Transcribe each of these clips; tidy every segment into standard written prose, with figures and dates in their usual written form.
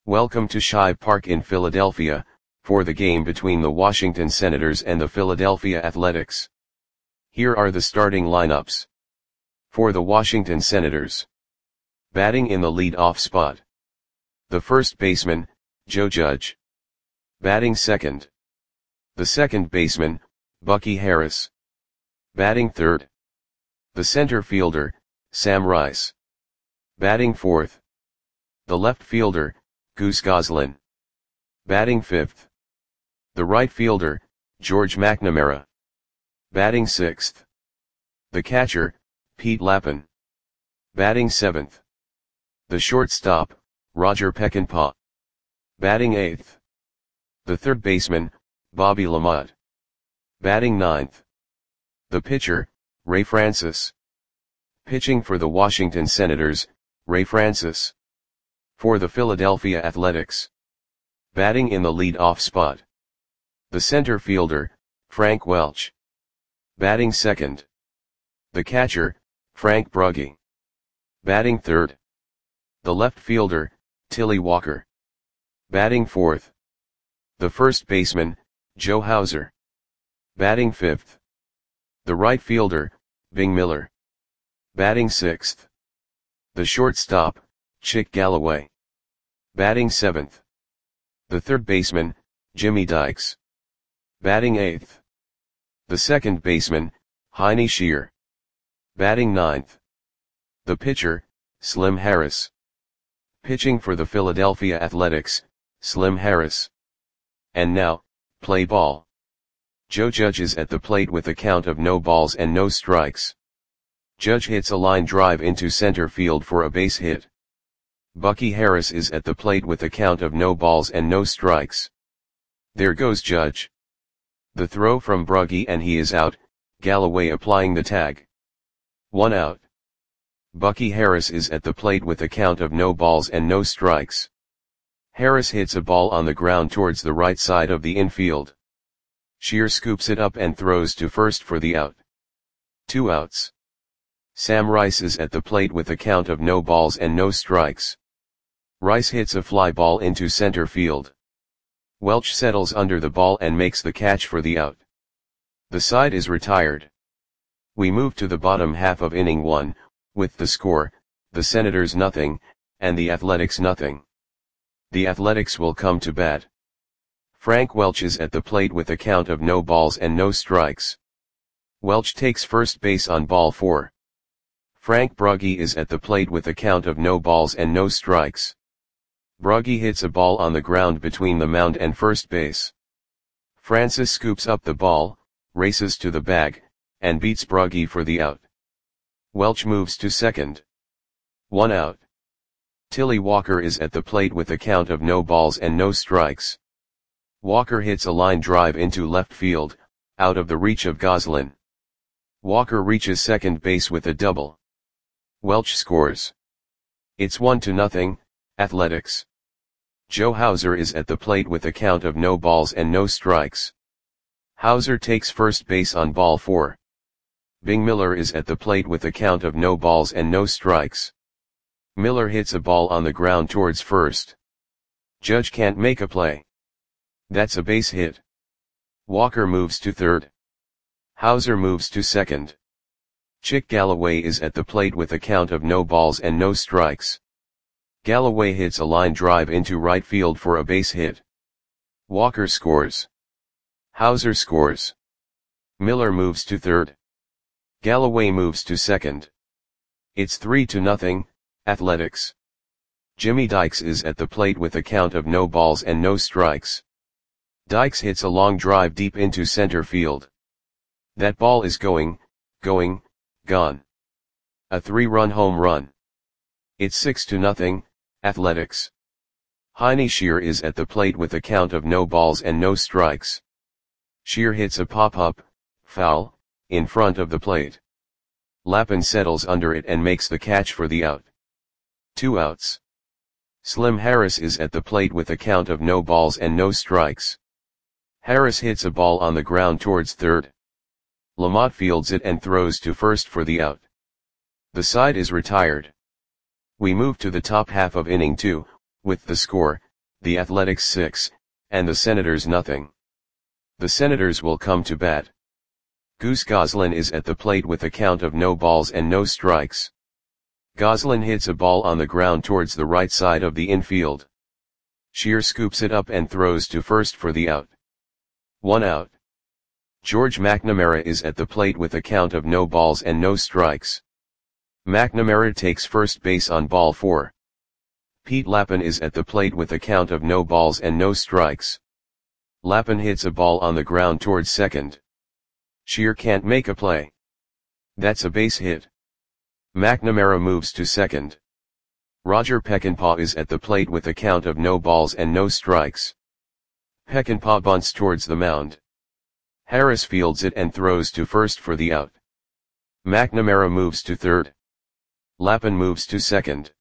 Welcome to Shive Park in Philadelphia, for the game between the Washington Senators and the Philadelphia Athletics. Here are the starting lineups. For the Washington Senators. Batting in the lead-off spot. The first baseman, Joe Judge. Batting second. The second baseman, Bucky Harris. Batting third. The center fielder, Sam Rice. Batting fourth. The left fielder, Goose Goslin. Batting fifth. The right fielder, George McNamara. Batting sixth. The catcher, Pete Lappin. Batting seventh. The shortstop, Roger Peckinpah. Batting eighth. The third baseman, Bobby LaMotte. Batting ninth. The pitcher, Ray Francis. Pitching for the Washington Senators, Ray Francis. For the Philadelphia Athletics. Batting in the lead-off spot. The center fielder, Frank Welch. Batting second. The catcher, Frank Brugge. Batting third. The left fielder, Tilly Walker. Batting fourth. The first baseman, Joe Hauser. Batting fifth. The right fielder, Bing Miller. Batting sixth. The shortstop, Chick Galloway. Batting seventh. The third baseman, Jimmy Dykes. Batting eighth. The second baseman, Heine Shear. Batting ninth. The pitcher, Slim Harris. Pitching for the Philadelphia Athletics, Slim Harris. And now, play ball. Joe Judge is at the plate with a count of no balls and no strikes. Judge hits a line drive into center field for a base hit. Bucky Harris is at the plate with a count of no balls and no strikes. There goes Judge. The throw from Brugge and he is out, Galloway applying the tag. 1 out. Bucky Harris is at the plate with a count of no balls and no strikes. Harris hits a ball on the ground towards the right side of the infield. Shear scoops it up and throws to first for the out. 2 outs. Sam Rice is at the plate with a count of no balls and no strikes. Rice hits a fly ball into center field. Welch settles under the ball and makes the catch for the out. The side is retired. We move to the bottom half of inning 1, with the score, the Senators nothing, and the Athletics nothing. The Athletics will come to bat. Frank Welch is at the plate with a count of no balls and no strikes. Welch takes first base on ball 4. Frank Brugge is at the plate with a count of no balls and no strikes. Brugge hits a ball on the ground between the mound and first base. Francis scoops up the ball, races to the bag, and beats Brugge for the out. Welch moves to second. 1 out. Tilly Walker is at the plate with a count of no balls and no strikes. Walker hits a line drive into left field, out of the reach of Goslin. Walker reaches second base with a double. Welch scores. It's 1-0, Athletics. Joe Hauser is at the plate with a count of no balls and no strikes. Hauser takes first base on ball 4. Bing Miller is at the plate with a count of no balls and no strikes. Miller hits a ball on the ground towards first. Judge can't make a play. That's a base hit. Walker moves to third. Hauser moves to second. Chick Galloway is at the plate with a count of no balls and no strikes. Galloway hits a line drive into right field for a base hit. Walker scores. Hauser scores. Miller moves to third. Galloway moves to second. It's 3-0, Athletics. Jimmy Dykes is at the plate with a count of no balls and no strikes. Dykes hits a long drive deep into center field. That ball is gone. A 3-run home run. It's 6-0, Athletics. Heine Shear is at the plate with a count of no balls and no strikes. Shear hits a pop-up, foul, in front of the plate. Lappin settles under it and makes the catch for the out. 2 outs. Slim Harris is at the plate with a count of no balls and no strikes. Harris hits a ball on the ground towards third. LaMotte fields it and throws to first for the out. The side is retired. We move to the top half of inning 2, with the score, the Athletics 6, and the Senators nothing. The Senators will come to bat. Goose Goslin is at the plate with a count of no balls and no strikes. Goslin hits a ball on the ground towards the right side of the infield. Shear scoops it up and throws to first for the out. 1 out. George McNamara is at the plate with a count of no balls and no strikes. McNamara takes first base on ball 4. Pete Lappin is at the plate with a count of no balls and no strikes. Lappin hits a ball on the ground towards second. Shear can't make a play. That's a base hit. McNamara moves to second. Roger Peckinpah is at the plate with a count of no balls and no strikes. Peckinpah bunts towards the mound. Harris fields it and throws to first for the out. McNamara moves to third. Lappin moves to second.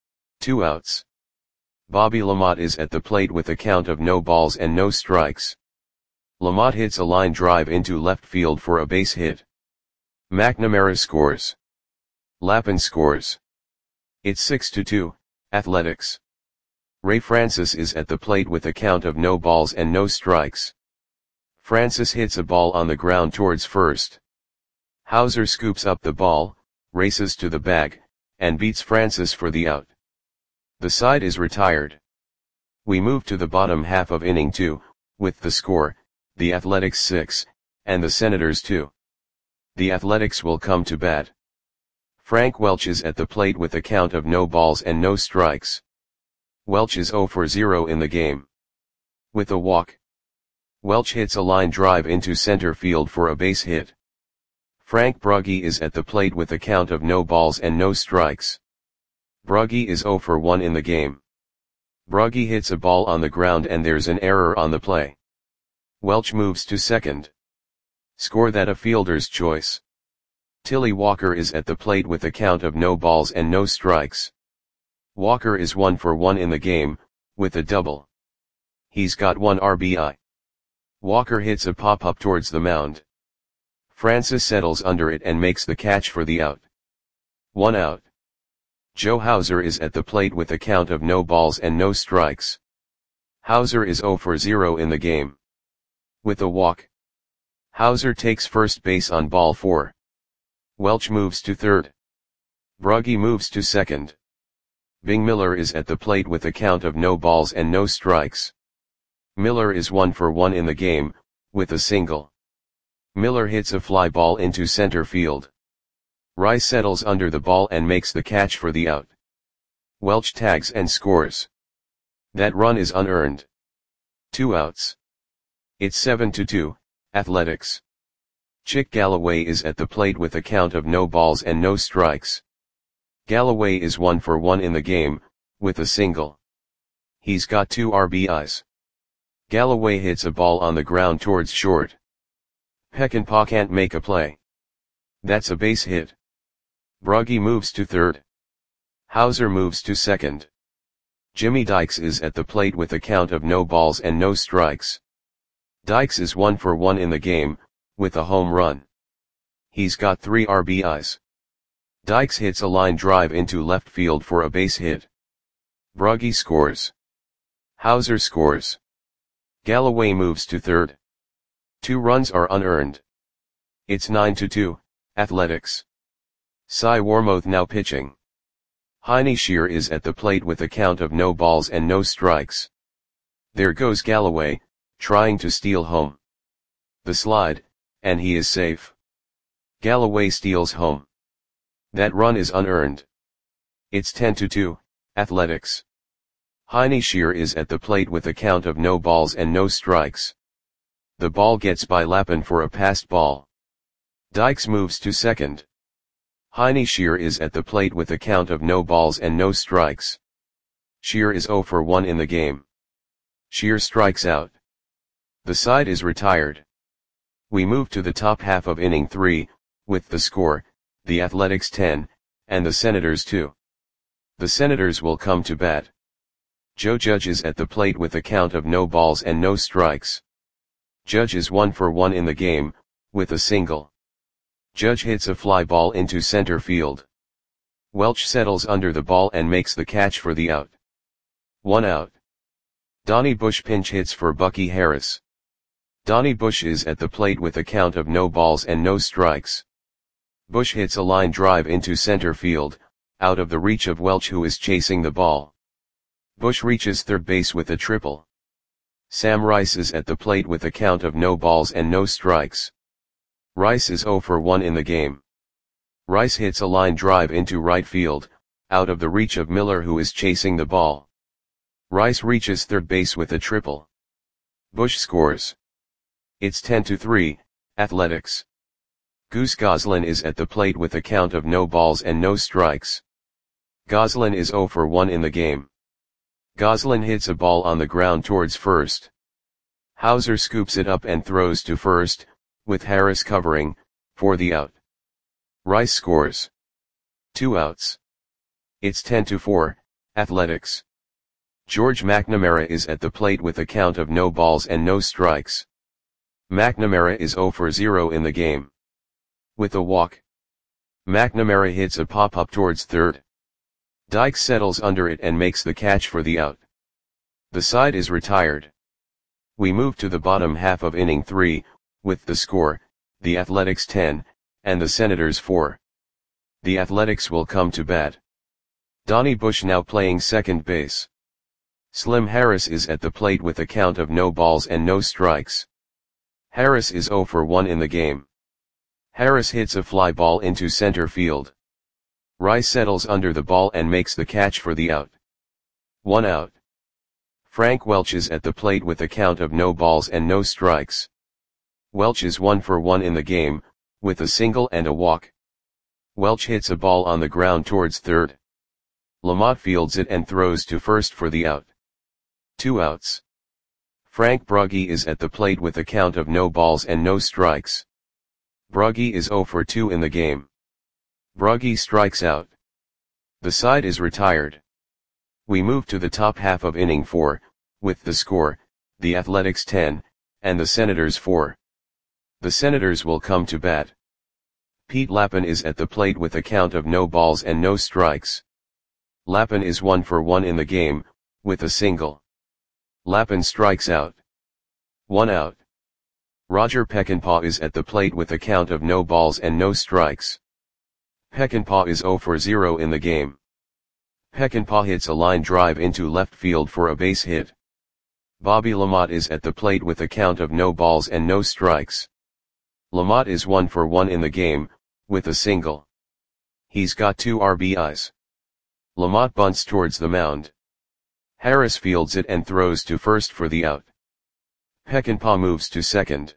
2 outs. Bobby LaMotte is at the plate with a count of no balls and no strikes. LaMotte hits a line drive into left field for a base hit. McNamara scores. Lappin scores. It's 6-2, Athletics. Ray Francis is at the plate with a count of no balls and no strikes. Francis hits a ball on the ground towards first. Hauser scoops up the ball, races to the bag, and beats Francis for the out. The side is retired. We move to the bottom half of inning 2, with the score, the Athletics 6, and the Senators 2. The Athletics will come to bat. Frank Welch is at the plate with a count of no balls and no strikes. Welch is 0 for 0 in the game. With a walk. Welch hits a line drive into center field for a base hit. Frank Brugge is at the plate with a count of no balls and no strikes. Brugge is 0 for 1 in the game. Brugge hits a ball on the ground and there's an error on the play. Welch moves to second. Score that a fielder's choice. Tilly Walker is at the plate with a count of no balls and no strikes. Walker is 1 for 1 in the game, with a double. He's got 1 RBI. Walker hits a pop-up towards the mound. Francis settles under it and makes the catch for the out. 1 out. Joe Hauser is at the plate with a count of no balls and no strikes. Hauser is 0 for 0 in the game. With a walk. Hauser takes first base on ball 4. Welch moves to third. Brugge moves to second. Bing Miller is at the plate with a count of no balls and no strikes. Miller is 1 for 1 in the game, with a single. Miller hits a fly ball into center field. Rice settles under the ball and makes the catch for the out. Welch tags and scores. That run is unearned. 2 outs. It's 7-2, Athletics. Chick Galloway is at the plate with a count of no balls and no strikes. Galloway is 1 for 1 in the game, with a single. He's got 2 RBIs. Galloway hits a ball on the ground towards short. Peckinpah can't make a play. That's a base hit. Brugge moves to third. Hauser moves to second. Jimmy Dykes is at the plate with a count of no balls and no strikes. Dykes is 1 for 1 in the game, with a home run. He's got 3 RBIs. Dykes hits a line drive into left field for a base hit. Brugge scores. Hauser scores. Galloway moves to third. 2 runs are unearned. It's 9-2, Athletics. Cy Warmoth now pitching. Heine Shear is at the plate with a count of no balls and no strikes. There goes Galloway, trying to steal home. The slide, and he is safe. Galloway steals home. That run is unearned. It's 10-2, Athletics. Heine Shear is at the plate with a count of no balls and no strikes. The ball gets by Lappin for a passed ball. Dykes moves to second. Heine Shear is at the plate with a count of no balls and no strikes. Shear is 0 for 1 in the game. Shear strikes out. The side is retired. We move to the top half of inning 3, with the score, the Athletics 10, and the Senators 2. The Senators will come to bat. Joe Judge is at the plate with a count of no balls and no strikes. Judge is 1 for 1 in the game, with a single. Judge hits a fly ball into center field. Welch settles under the ball and makes the catch for the out. 1 out. Donnie Bush pinch hits for Bucky Harris. Donnie Bush is at the plate with a count of no balls and no strikes. Bush hits a line drive into center field, out of the reach of Welch, who is chasing the ball. Bush reaches third base with a triple. Sam Rice is at the plate with a count of no balls and no strikes. Rice is 0 for 1 in the game. Rice hits a line drive into right field, out of the reach of Miller, who is chasing the ball. Rice reaches third base with a triple. Bush scores. It's 10-3, Athletics. Goose Goslin is at the plate with a count of no balls and no strikes. Goslin is 0 for 1 in the game. Goslin hits a ball on the ground towards first. Hauser scoops it up and throws to first, with Harris covering, for the out. Rice scores. 2 outs. It's 10-4, Athletics. George McNamara is at the plate with a count of no balls and no strikes. McNamara is 0 for 0 in the game. With a walk, McNamara hits a pop-up towards third. Dykes settles under it and makes the catch for the out. The side is retired. We move to the bottom half of inning 3, with the score, the Athletics 10, and the Senators 4. The Athletics will come to bat. Donnie Bush now playing second base. Slim Harris is at the plate with a count of no balls and no strikes. Harris is 0 for 1 in the game. Harris hits a fly ball into center field. Rice settles under the ball and makes the catch for the out. 1 out. Frank Welch is at the plate with a count of no balls and no strikes. Welch is 1 for 1 in the game, with a single and a walk. Welch hits a ball on the ground towards third. Lamont fields it and throws to first for the out. 2 outs. Frank Brugge is at the plate with a count of no balls and no strikes. Brugge is 0 for 2 in the game. Brugge strikes out. The side is retired. We move to the top half of inning 4, with the score, the Athletics 10, and the Senators 4. The Senators will come to bat. Pete Lappin is at the plate with a count of no balls and no strikes. Lappin is 1 for 1 in the game, with a single. Lappin strikes out. 1 out. Roger Peckinpah is at the plate with a count of no balls and no strikes. Peckinpah is 0 for 0 in the game. Peckinpah hits a line drive into left field for a base hit. Bobby Lamont is at the plate with a count of no balls and no strikes. Lamont is 1 for 1 in the game, with a single. He's got 2 RBIs. Lamont bunts towards the mound. Harris fields it and throws to first for the out. Peckinpah moves to second.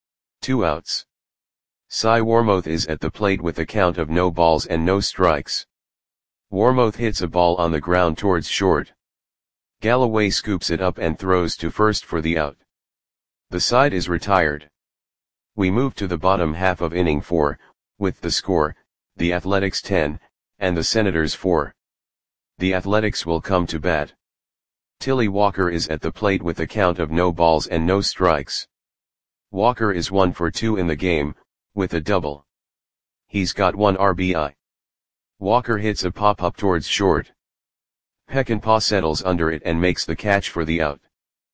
2 outs. Cy Warmoth is at the plate with a count of no balls and no strikes. Warmoth hits a ball on the ground towards short. Galloway scoops it up and throws to first for the out. The side is retired. We move to the bottom half of inning 4, with the score, the Athletics 10, and the Senators 4. The Athletics will come to bat. Tilly Walker is at the plate with a count of no balls and no strikes. Walker is 1 for 2 in the game, with a double. He's got 1 RBI. Walker hits a pop-up towards short. Peckinpah settles under it and makes the catch for the out.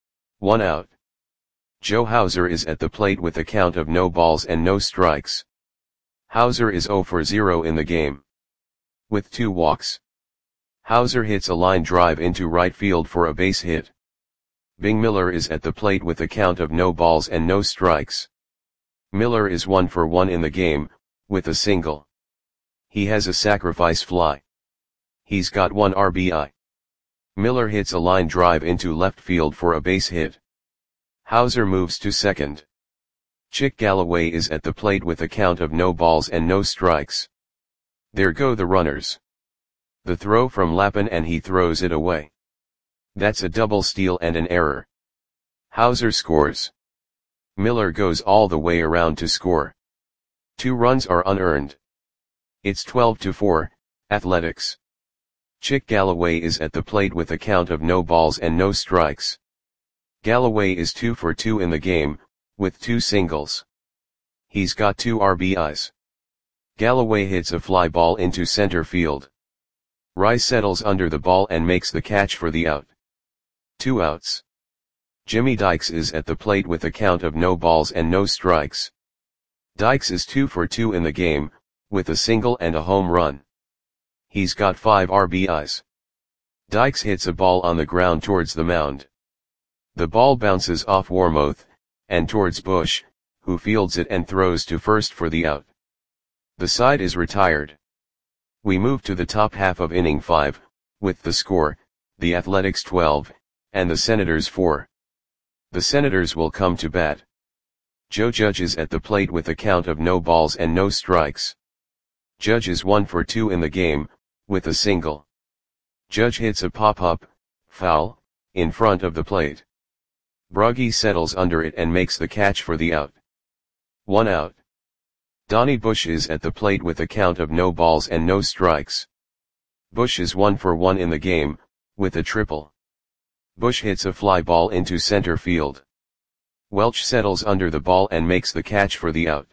1 out. Joe Hauser is at the plate with a count of no balls and no strikes. Hauser is 0 for 0 in the game. With 2 walks. Hauser hits a line drive into right field for a base hit. Bing Miller is at the plate with a count of no balls and no strikes. Miller is 1 for 1 in the game, with a single. He has a sacrifice fly. He's got 1 RBI. Miller hits a line drive into left field for a base hit. Hauser moves to second. Chick Galloway is at the plate with a count of no balls and no strikes. There go the runners. The throw from Lappin and he throws it away. That's a double steal and an error. Hauser scores. Miller goes all the way around to score. 2 runs are unearned. It's 12-4, Athletics. Chick Galloway is at the plate with a count of no balls and no strikes. Galloway is 2 for 2 in the game, with 2 singles. He's got 2 RBIs. Galloway hits a fly ball into center field. Rice settles under the ball and makes the catch for the out. 2 outs. Jimmy Dykes is at the plate with a count of no balls and no strikes. Dykes is 2 for 2 in the game, with a single and a home run. He's got 5 RBIs. Dykes hits a ball on the ground towards the mound. The ball bounces off Warmoth, and towards Bush, who fields it and throws to first for the out. The side is retired. We move to the top half of inning 5, with the score, the Athletics 12, and the Senators 4. The Senators will come to bat. Joe Judge is at the plate with a count of no balls and no strikes. Judge is 1 for 2 in the game, with a single. Judge hits a pop-up, foul, in front of the plate. Broggie settles under it and makes the catch for the out. 1 out. Donnie Bush is at the plate with a count of no balls and no strikes. Bush is 1 for 1 in the game, with a triple. Bush hits a fly ball into center field. Welch settles under the ball and makes the catch for the out.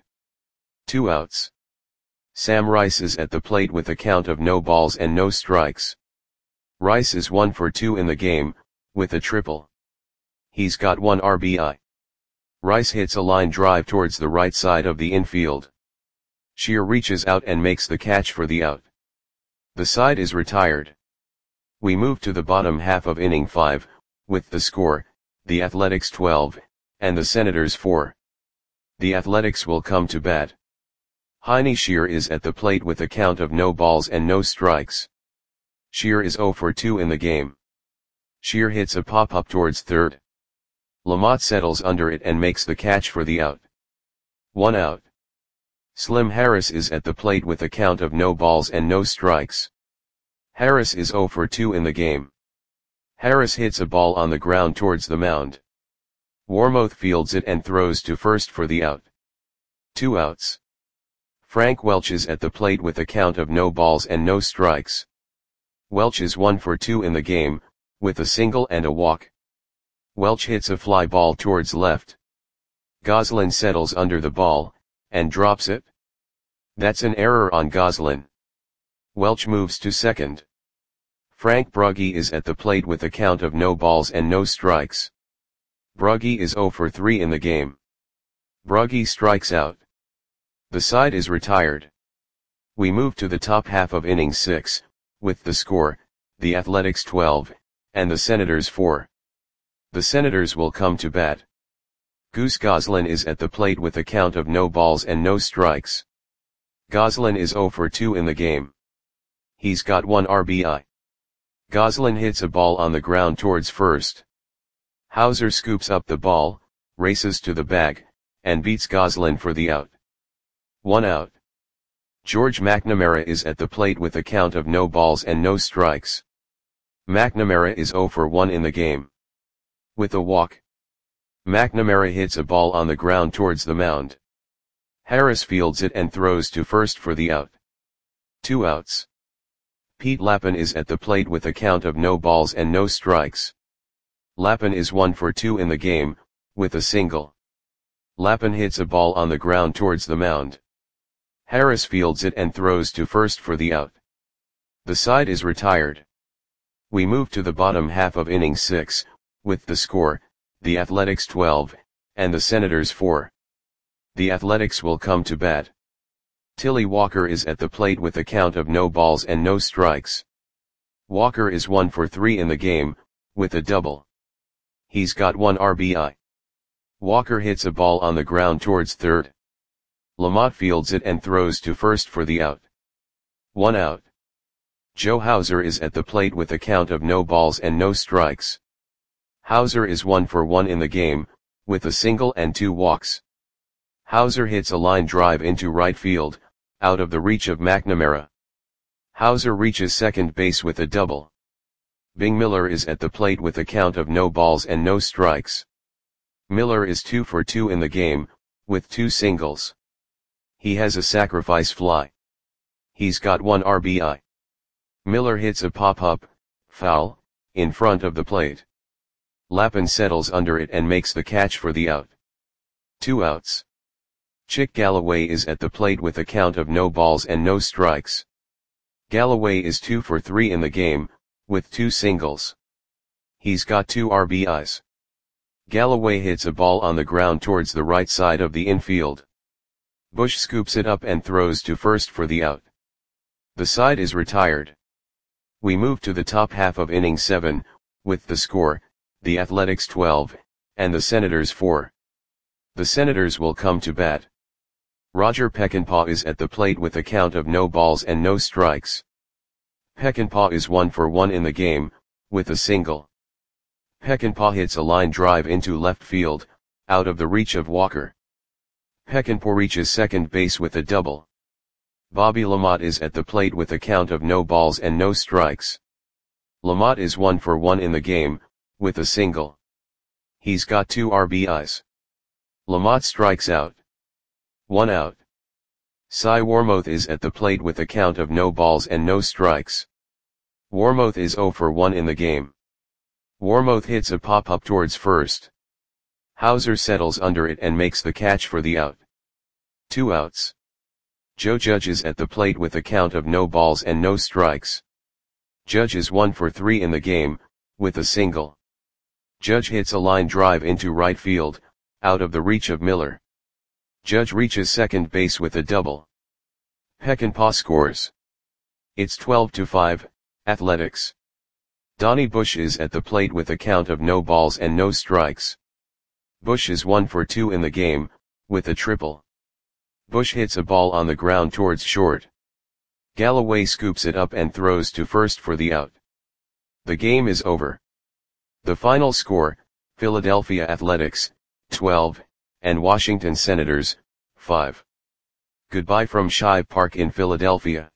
2 outs. Sam Rice is at the plate with a count of no balls and no strikes. Rice is 1 for 2 in the game, with a triple. He's got 1 RBI. Rice hits a line drive towards the right side of the infield. Shear reaches out and makes the catch for the out. The side is retired. We move to the bottom half of inning 5, with the score, the Athletics 12, and the Senators 4. The Athletics will come to bat. Heine Shear is at the plate with a count of no balls and no strikes. Shear is 0 for 2 in the game. Shear hits a pop-up towards third. Lamont settles under it and makes the catch for the out. 1 out. Slim Harris is at the plate with a count of no balls and no strikes. Harris is 0 for 2 in the game. Harris hits a ball on the ground towards the mound. Warmoth fields it and throws to first for the out. 2 outs. Frank Welch is at the plate with a count of no balls and no strikes. Welch is 1 for 2 in the game, with a single and a walk. Welch hits a fly ball towards left. Goslin settles under the ball, and drops it. That's an error on Goslin. Welch moves to second. Frank Broggie is at the plate with a count of no balls and no strikes. Broggie is 0 for 3 in the game. Broggie strikes out. The side is retired. We move to the top half of inning 6, with the score, the Athletics 12, and the Senators 4. The Senators will come to bat. Goose Goslin is at the plate with a count of no balls and no strikes. Goslin is 0 for 2 in the game. He's got 1 RBI. Goslin hits a ball on the ground towards first. Hauser scoops up the ball, races to the bag, and beats Goslin for the out. 1 out. George McNamara is at the plate with a count of no balls and no strikes. McNamara is 0 for 1 in the game. With a walk. McNamara hits a ball on the ground towards the mound. Harris fields it and throws to first for the out. 2 outs. Pete Lappin is at the plate with a count of no balls and no strikes. Lappin is 1 for 2 in the game, with a single. Lappin hits a ball on the ground towards the mound. Harris fields it and throws to first for the out. The side is retired. We move to the bottom half of inning 6, with the score, the Athletics 12, and the Senators 4. The Athletics will come to bat. Tilly Walker is at the plate with a count of no balls and no strikes. Walker is 1 for 3 in the game, with a double. He's got 1 RBI. Walker hits a ball on the ground towards third. Lamont fields it and throws to first for the out. 1 out. Joe Hauser is at the plate with a count of no balls and no strikes. Hauser is 1 for 1 in the game, with a single and 2 walks. Hauser hits a line drive into right field, out of the reach of McNamara. Hauser reaches second base with a double. Bing Miller is at the plate with a count of no balls and no strikes. Miller is 2 for 2 in the game, with 2 singles. He has a sacrifice fly. He's got 1 RBI. Miller hits a pop-up, foul, in front of the plate. Lappin settles under it and makes the catch for the out. 2 outs. Chick Galloway is at the plate with a count of no balls and no strikes. Galloway is 2 for 3 in the game, with 2 singles. He's got 2 RBIs. Galloway hits a ball on the ground towards the right side of the infield. Bush scoops it up and throws to first for the out. The side is retired. We move to the top half of inning 7, with the score, the Athletics 12, and the Senators 4. The Senators will come to bat. Roger Peckinpah is at the plate with a count of no balls and no strikes. Peckinpah is 1 for 1 in the game, with a single. Peckinpah hits a line drive into left field, out of the reach of Walker. Peckinpah reaches second base with a double. Bobby LaMotte is at the plate with a count of no balls and no strikes. LaMotte is 1 for 1 in the game, with a single. He's got 2 RBIs. LaMotte strikes out. 1 out. Cy Warmoth is at the plate with a count of no balls and no strikes. Warmoth is 0 for 1 in the game. Warmoth hits a pop-up towards first. Hauser settles under it and makes the catch for the out. 2 outs. Joe Judge is at the plate with a count of no balls and no strikes. Judge is 1 for 3 in the game, with a single. Judge hits a line drive into right field, out of the reach of Miller. Judge reaches second base with a double. Peckinpah scores. It's 12-5, Athletics. Donnie Bush is at the plate with a count of no balls and no strikes. Bush is 1 for 2 in the game, with a triple. Bush hits a ball on the ground towards short. Galloway scoops it up and throws to first for the out. The game is over. The final score, Philadelphia Athletics, 12, and Washington Senators, 5. Goodbye from Shive Park in Philadelphia.